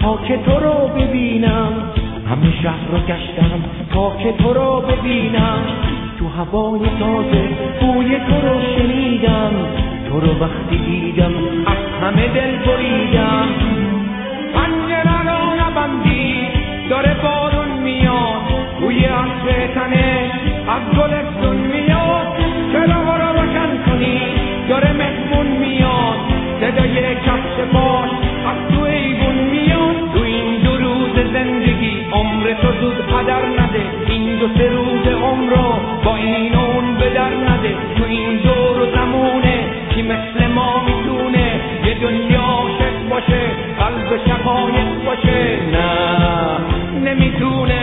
تا که تو رو ببینم، همه شهر رو گشتم تا که تو رو ببینم. تو هوای تازه بوی تو رو شنیدم، تو رو وقتی دیدم از همه دل بریدم. پنجره رو نبندی داره بارون میاد، بوی عطر تنه از گلستون میاد. چراغ رو روشن کنی داره مهمون میاد، صدای کفش باش از تو ایوون میاد. تو این 2 روز زندگی عمر تو زود هدر نده، این 2-3 روز عمر رو با این و اون به در نده. تو این دور و زمونه کی مثل ما میتونه یه دنیا عاشق باشه، قلب شقایق باشه؟ نه نمیتونه.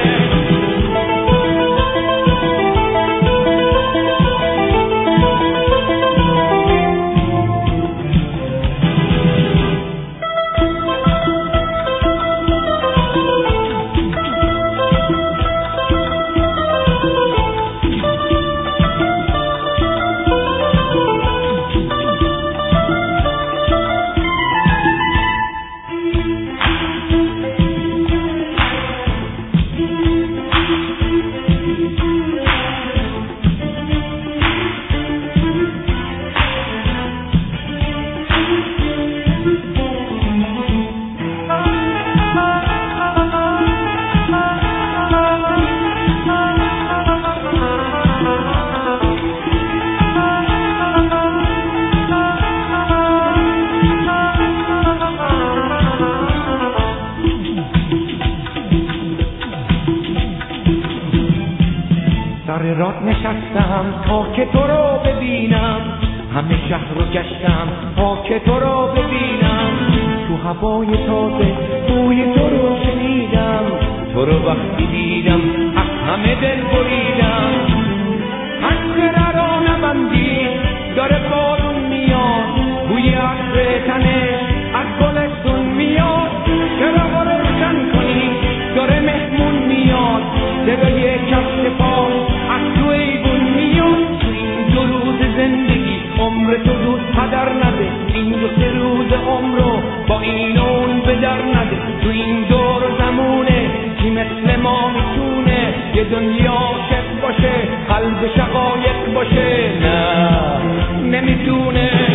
سر راه نشستم تا که تو رو ببینم، همه شهر رو گشتم تا که تو رو ببینم. تو هوای تازه بوی تو رو شنیدم، تو رو وقتی دیدم از همه دل بریدم. پنجره رو نبندی داره بارون میاد، بوی عطر تنه از گلستون میاد. چراغ رو روشن کنی داره مهمون میاد، صدای کفش پا از تو ایوون میاد. تو این 2 روز زندگی عمر تو زود هدر نده، این 2-3 روز عمر رو با این و اون به در نده. تو این دور زمونه کی مثل ما میتونه یه دنیا عاشق باشه، قلب شقایق باشه؟ نه نمیتونه.